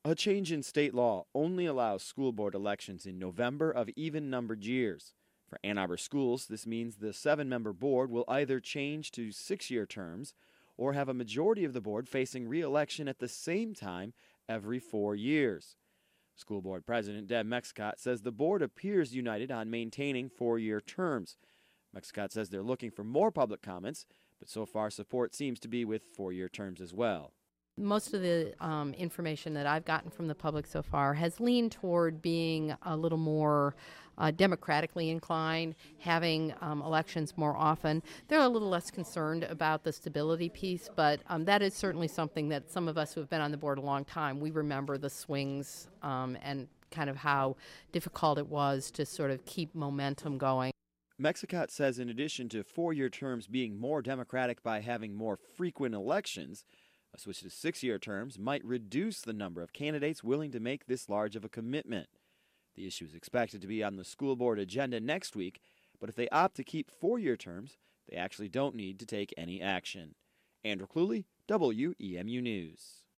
A change in state law only allows school board elections in November of even numbered years. For Ann Arbor schools, this means the 7 member board will either change to 6 year terms or have a majority of the board facing re election at the same time every 4 years. School Board President Deb Mexicott says the board appears united on maintaining 4 year terms. Mexicott says they're looking for more public comments, but so far support seems to be with 4 year terms as well. Most of the information that I've gotten from the public so far has leaned toward being a little more democratically inclined, having elections more often. They're a little less concerned about the stability piece, but that is certainly something that some of us who have been on the board a long time, we remember the swings and kind of how difficult it was to sort of keep momentum going. Mexicott says in addition to 4 year terms being more democratic by having more frequent elections, a switch to 6 year terms might reduce the number of candidates willing to make this large of a commitment. The issue is expected to be on the school board agenda next week, but if they opt to keep 4 year terms, they actually don't need to take any action. Andrew Cluley, WEMU News.